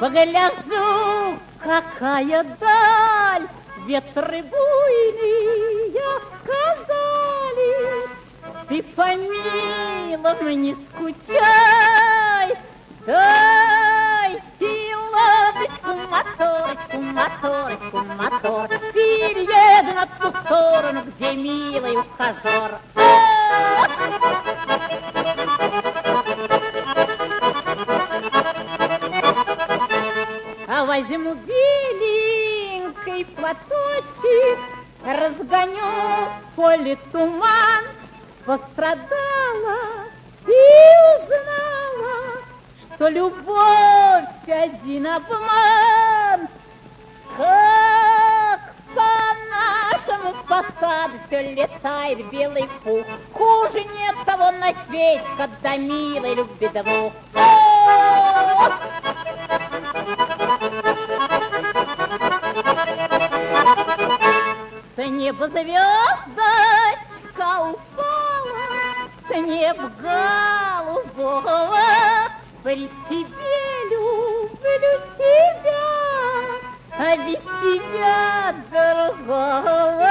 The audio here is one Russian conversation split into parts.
Погляжу, какая даль, ветры буйные сказали, ты помилуй, не скучай, дайте лодочку, моторочку, мотор, перееду на ту сторону, где милый ухажер. А возьму беленький платочек, разгоню в поле туман, пострадала и узнала, что любовь один обман. Как по нашему посаду все летает белый пух, хуже нет того на свете, когда милый любит двух. С неба звездочка упала, с неба голубого, при тебе люблю тебя, а без тебя другого.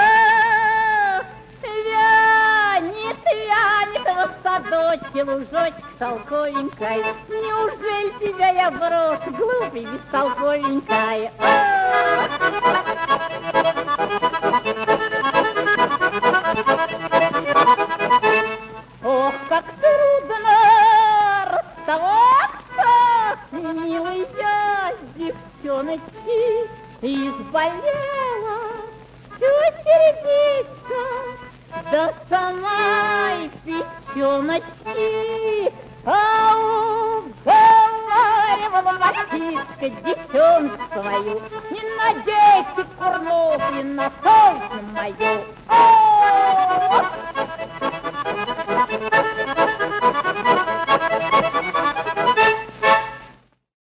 Вянет в садочке лужочек толковенькой, неужели тебя я брошу, глупый, бестолковенькая? Ох, как трудно расставаться, милый, я девчоночки, изболела всё сердечко до самой печёночки. А уговаривала мальчишка девчонку свою, не надейте курносу на солнце мою.